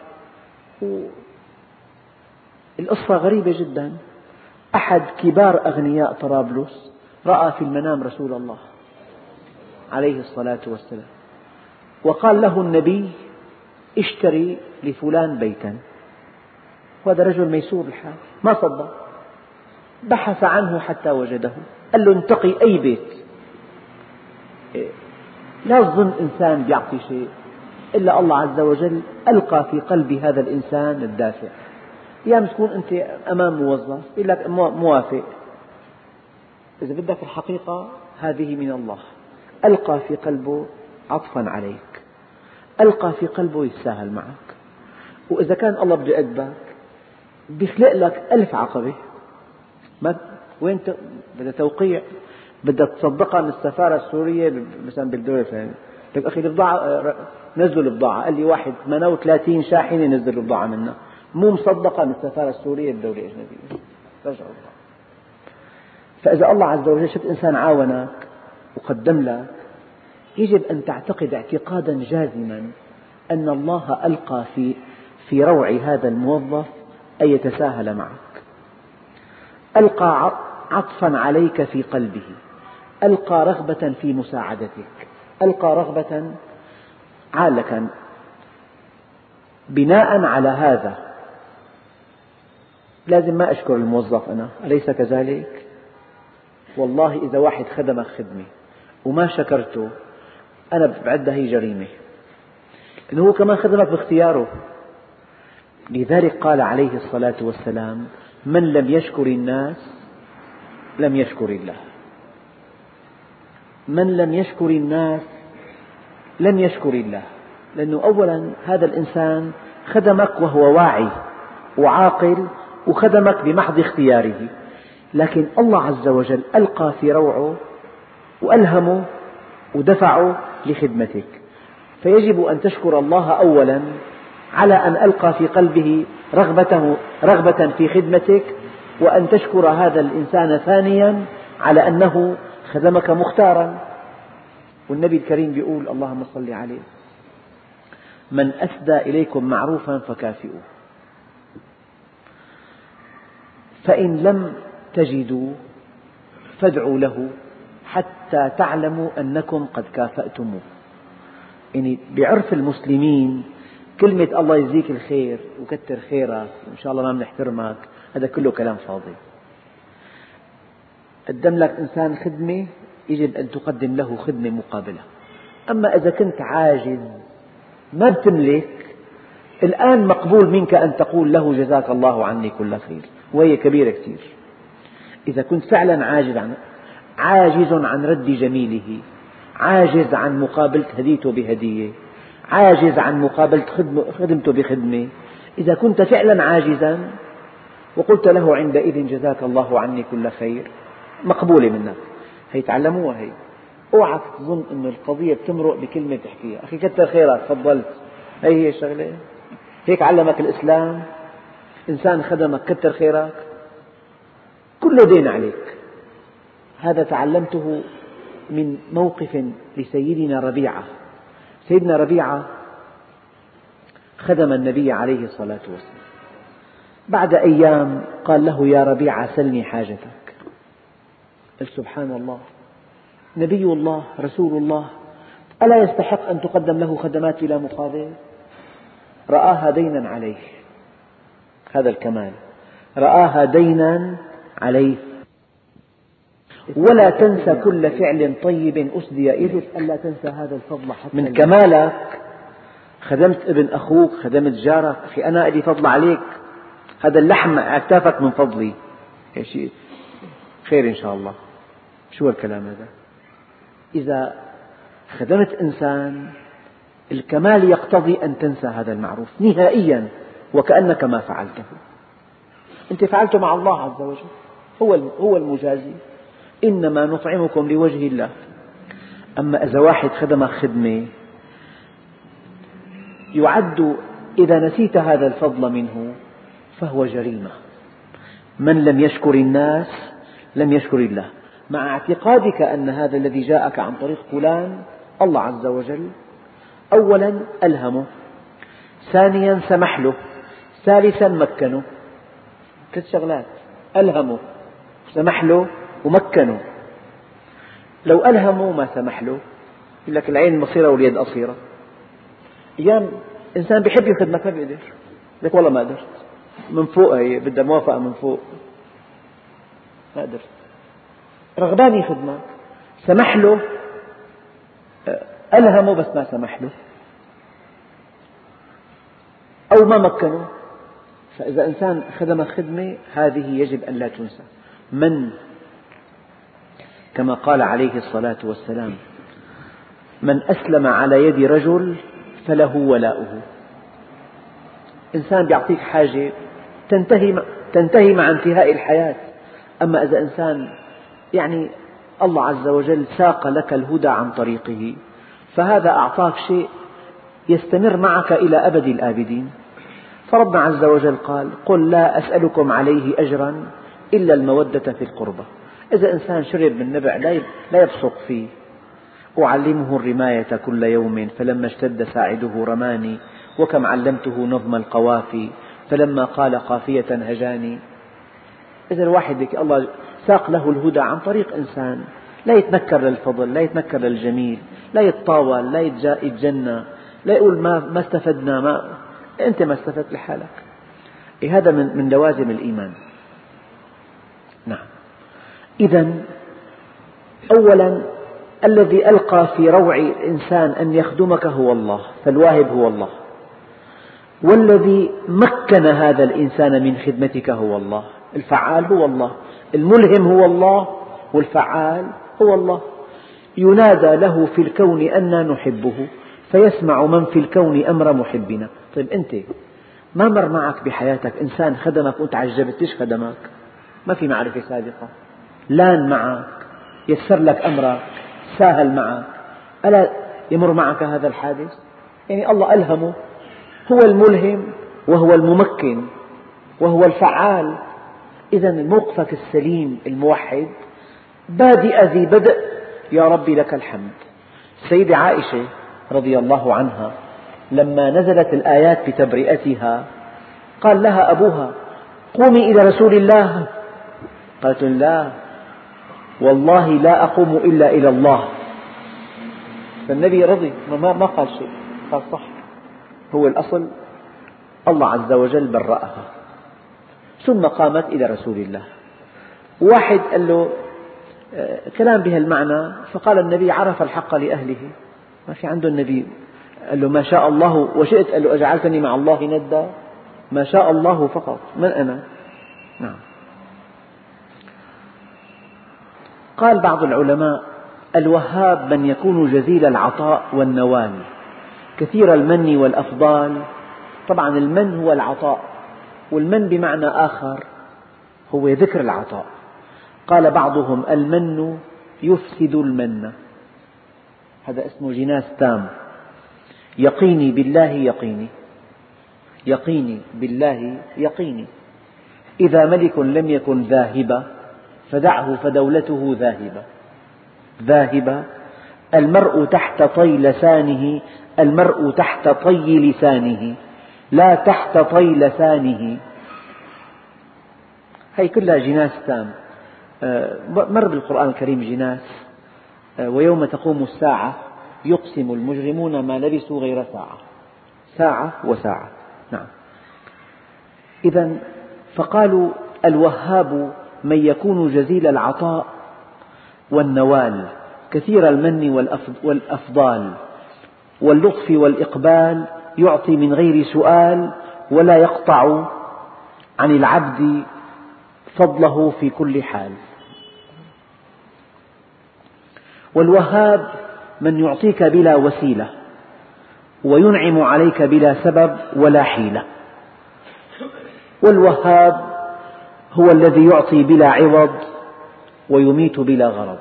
القصة غريبة جدا. أحد كبار أغنياء طرابلس رأى في المنام رسول الله عليه الصلاة والسلام، وقال له النبي: اشتري لفلان بيتا. وهذا رجل ميسور الحال ما صدق، بحث عنه حتى وجده، قال له: انتقي أي بيت. لا تظن إنسان بيعطي شيء إلا الله عز وجل ألقى في قلب هذا الإنسان الدافع. أيام تكون أنت أمام موظف يقول لك موافق، إذا بدك الحقيقة هذه من الله. ألقى في قلبه عطفا عليك، ألقى في قلبه يتساهل معك. وإذا كان الله بده يأدبك بيخلق لك ألف عقبة. ما وين ت... بدها توقيع، بدك تصدقها من السفارة السورية مثلا بالدولة الفلانية. لك أخي البضاعة نزلوا البضاعة، قال لي واحد ثمانية وثلاثين شاحنة نزل البضاعة منها، مو مصدقة من السفارة السورية بدولة أجنبية، رجعوا. فإذا الله عز وجل شفت إنسان عاونك وقدم لك، يجب أن تعتقد اعتقادا جازما أن الله ألقى في في روع هذا الموظف أن يتساهل معك، ألقى عطفا عليك في قلبه، ألقى رغبة في مساعدتك، ألقى رغبة عالة. بناء على هذا لازم ما أشكر الموظف أنا، أليس كذلك؟ والله إذا واحد خدمك خدمة وما شكرته أنا بعدها هي جريمة، لأنه هو كمان خدمك باختياره. لذلك قال عليه الصلاة والسلام: من لم يشكر الناس لم يشكر الله. من لم يشكر الناس لم يشكر الله، لأنه أولا هذا الإنسان خدمك وهو واعي وعاقل وخدمك بمحض اختياره، لكن الله عز وجل ألقى في روعه وألهمه ودفعه لخدمتك. فيجب أن تشكر الله أولا على أن ألقى في قلبه رغبته رغبة في خدمتك، وأن تشكر هذا الإنسان ثانيا على أنه خدمك مختارا. والنبي الكريم يقول: اللهم صل عليه: من أسدى إليكم معروفا فكافئوه، فإن لم تجدوا فادعوا له حتى تعلموا أنكم قد كافأتموه. يعني بعرف المسلمين كلمة الله يجزيك الخير وكتر خيرك وإن شاء الله ما بنحترمك هذا كله كلام فاضي. قدم لك إنسان خدمة يجب أن تقدم له خدمة مقابلة. أما إذا كنت عاجز ما بتملك، الآن مقبول منك أن تقول له: جزاك الله عني كل خير، وهي كبيرة كثير. إذا كنت فعلا عاجز عن عاجز عن رد جميله، عاجز عن مقابلة هديته بهدية، عاجز عن مقابلة خدمته بخدمة، إذا كنت فعلا عاجزا وقلت له عندئذ: جزاك الله عني كل خير، مقبولة منك. هي تعلموها هي. اوعك تظن أن القضية بتمرق بكلمة تحكيها: أخي كتر خيرك فضلت. هي هي الشغلة. هيك علمك الإسلام. إنسان خدمك كتر خيرك كله دين عليك. هذا تعلمته من موقف لسيدنا ربيعة. سيدنا ربيعة خدم النبي عليه الصلاة والسلام. بعد أيام قال له: يا ربيعة سلني حاجتك. قال: سبحان الله، نبي الله رسول الله ألا يستحق أن تقدم له خدمات بلا مقابل؟ رآها دينا عليه. هذا الكمال، رآها دينا عليه. ولا تنسى كل فعل طيب أسدي إليك، ألا تنسى هذا الفضل حتى من كمالك. خدمت ابن أخوك، خدمت جارك، أخي أنا لي فضل عليك، هذا اللحم أكتافك من فضلي، شيء خير إن شاء الله. شو الكلام هذا؟ إذا خدمت إنسان الكمال يقتضي أن تنسى هذا المعروف نهائيا وكأنك ما فعلته. أنت فعلته مع الله عز وجل، هو هو المجازي. إنما نطعمكم لوجه الله. أما إذا واحد خدمك خدمة يعد إذا نسيت هذا الفضل منه فهو جريمة. من لم يشكر الناس لم يشكر الله، مع اعتقادك أن هذا الذي جاءك عن طريق فلان الله عز وجل أولا ألهمه، ثانيا سمح له، ثالثا مكنه. ثلاث شغلات: ألهمه، سمح له، ومكنه. لو ألهمه ما سمح له، يقول لك العين بصيرة واليد قصيرة. أيام إنسان بيحب يخدمك ما بيقدر، يقول لك والله ما قدرت، من فوق هي بدها موافقة من فوق، ما قدرت. رغبان يخدمك، سمح له، ألهمه بس ما سمح له، أو ما مكنه. فإذا إنسان خدم خدمة هذه يجب أن لا تنسى. من كما قال عليه الصلاة والسلام: من أسلم على يد رجل فله ولاؤه. إنسان يعطيك حاجة تنتهي تنتهي مع انتهاء الحياة. أما إذا إنسان يعني الله عز وجل ساق لك الهدى عن طريقه، فهذا أعطاك شيء يستمر معك إلى أبد الآبدين. فربنا عز وجل قال: قل لا أسألكم عليه أجرا إلا المودة في القربى. إذا إنسان شرب من نبع لا يبصق فيه. أعلمه الرماية كل يوم فلما اشتد ساعده رماني، وكم علمته نظم القوافي فلما قال قافية هجاني. إذا الواحد الله ساق له الهدى عن طريق إنسان، لا يتنكر للفضل، لا يتنكر للجميل، لا يتطاول، لا يتجنى، لا يقول ما ما استفدنا، ما أنت ما استفدت لحالك. إيه هذا من من لوازم الإيمان. نعم. إذا أولا الذي ألقى في روع الإنسان أن يخدمك هو الله، فالواهب هو الله. والذي مكن هذا الإنسان من خدمتك هو الله. الفعال هو الله، الملهم هو الله، والفعال هو الله. ينادى له في الكون أنا نحبه فيسمع من في الكون أمر محبنا. طيب أنت ما مر معك بحياتك إنسان خدمك وأنت عجبت ليش خدمك؟ ما في معرفة سابقة، لان معك، يسر لك أمرك، ساهل معك، ألا يمر معك هذا الحادث؟ يعني الله ألهمه، هو الملهم وهو الممكن وهو الفعال. إذا موقفك السليم الموحد بادئ ذي بدء يا ربي لك الحمد. السيدة عائشة رضي الله عنها لما نزلت الآيات بتبرئتها قال لها أبوها: قومي إلى رسول الله. قالت: لا والله لا أقوم إلا إلى الله. فالنبي رضي، ما قال شيء، قال صح، هو الأصل الله عز وجل برأها. ثم قامت إلى رسول الله. واحد قال له كلام بهالمعنى، فقال النبي: عرف الحق لأهله. ما في عنده النبي، قال له: ما شاء الله وشئت. قال له: أجعلتني مع الله ندا؟ ما شاء الله فقط، من أنا؟ نعم. قال بعض العلماء: الوهاب من يكون جزيل العطاء والنوال كثير المن والأفضال. طبعا المن هو العطاء، والمن بمعنى آخر هو ذكر العطاء. قال بعضهم: المن يفسد المن، هذا اسمه جناس تام. يقيني بالله يقيني، يقيني بالله يقيني. إذا ملك لم يكن ذاهبا فدعه فدولته ذاهبة. ذاهبة، المرء تحت طي لسانه، المرء تحت طي لسانه لا تحت طي لسانه. هي كلها جناس تام. مر بالقرآن الكريم جناس: ويوم تقوم الساعة يقسم المجرمون ما لبثوا غير ساعة. ساعة وساعة. نعم. إذا فقالوا: الوهاب من يكون جزيل العطاء والنوال كثير المن والأفضال واللطف والإقبال، يعطي من غير سؤال ولا يقطع عن العبد فضله في كل حال. والوهاب من يعطيك بلا وسيلة وينعم عليك بلا سبب ولا حيلة. والوهاب هو الذي يعطي بلا عوض ويميت بلا غرض.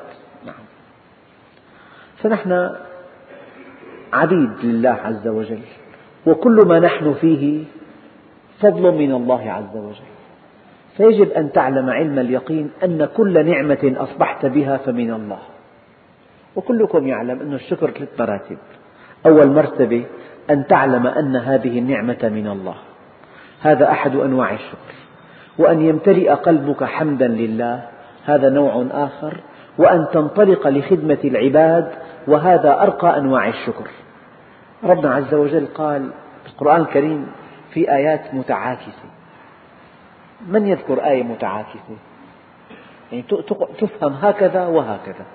فنحن عبيد لله عز وجل، وكل ما نحن فيه فضل من الله عز وجل. فيجب أن تعلم علم اليقين أن كل نعمة أصبحت بها فمن الله. وكلكم يعلم أن الشكر ثلاث مراتب. أول مرتبة أن تعلم أن هذه النعمة من الله، هذا أحد أنواع الشكر. وأن يمتلئ قلبك حمدا لله، هذا نوع آخر. وأن تنطلق لخدمة العباد، وهذا أرقى أنواع الشكر. ربنا عز وجل قال في القرآن الكريم في آيات متعاكسة. من يذكر آية متعاكسة؟ يعني تفهم هكذا وهكذا.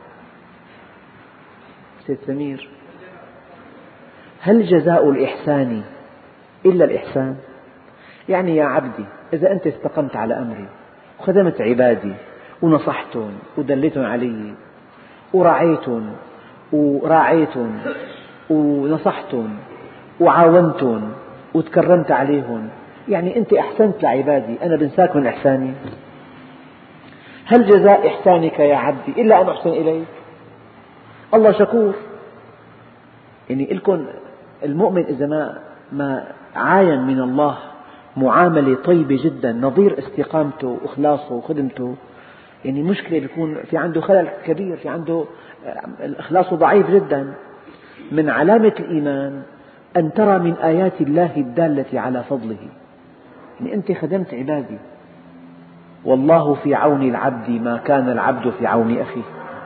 سيد سمير، هل جزاء الإحسان إلا الإحسان؟ يعني يا عبدي، إذا أنت استقمت على أمري وخدمت عبادي ونصحتهم ودلتهم علي ورعيتهم وراعيتهم ونصحتهم وعاونتهم وتكرمت عليهم، يعني أنت أحسنت لعبادي، أنا بنساك من إحساني؟ هل جزاء إحسانك يا عبدي إلا أن أحسن إليك؟ الله شكور. يعني لكم المؤمن إذا ما ما عاين من الله معاملة طيبة جدا نظير استقامته وإخلاصه وخدمته، يعني مشكلة بيكون في عنده خلل كبير، في عنده إخلاصه ضعيف جدا. من علامة الإيمان أن ترى من آيات الله الدالة على فضله. يعني أنت خدمت عبادي، والله في عون العبد ما كان العبد في عون أخيه.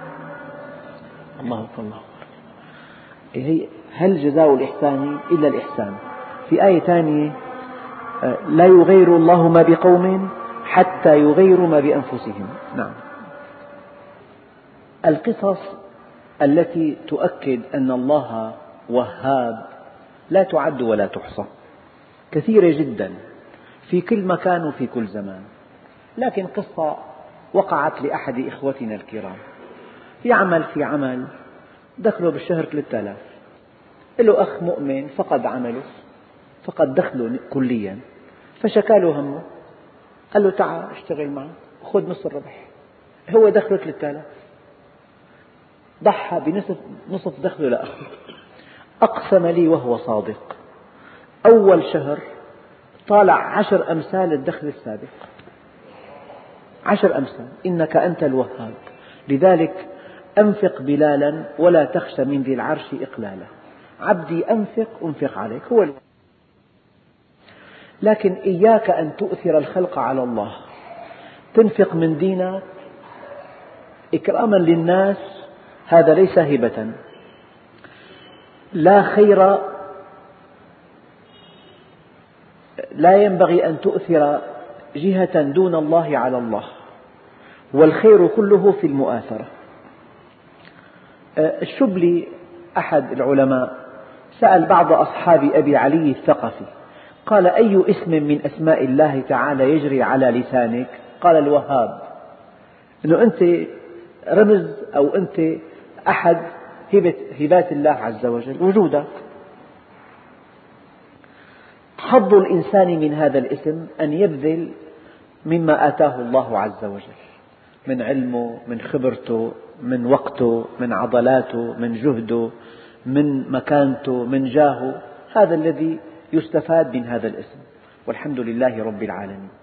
الله أكبر. هل جزاء الإحسان إلا الإحسان؟ في آية ثانية لا يغير الله ما بقوم حتى يغيروا ما بأنفسهم. نعم. القصص التي تؤكد أن الله وهاب لا تعد ولا تحصى، كثيرة جدا في كل مكان وفي كل زمان. لكن قصة وقعت لأحد إخوتنا الكرام، يعمل في عمل دخله بالشهر ثلاثة آلاف، له أخ مؤمن فقد عمله، فقد دخله كليا، فشكى له همه، قال له تعال اشتغل معي وخذ نصف الربح. هو دخله ثلاثة آلاف، ضحى بنصف نصف دخله لأخيه. أقسم لي وهو صادق أول شهر طالع عشر أمثال الدخل السابق، عشر أمثال. إنك أنت الوهاب، لذلك أنفق بلالا ولا تخش من ذي العرش إقلالا. عبدي أنفق أنفق عليك، هو الوهاب. لكن إياك أن تؤثر الخلق على الله، تنفق من دينك إكراما للناس، هذا ليس هبة. لا خير، لا ينبغي أن تؤثر جهة دون الله على الله، والخير كله في المؤاثرة. الشبلي أحد العلماء سأل بعض أصحاب أبي علي الثقفي قال: أي اسم من أسماء الله تعالى يجري على لسانك؟ قال: الوهاب. أنه أنت رمز أو أنت أحد هبات الله عز وجل، وجودك. حظ الإنسان من هذا الاسم أن يبذل مما آتاه الله عز وجل من علمه، من خبرته، من وقته، من عضلاته، من جهده، من مكانته، من جاهه. هذا الذي يستفاد من هذا الاسم، والحمد لله رب العالمين.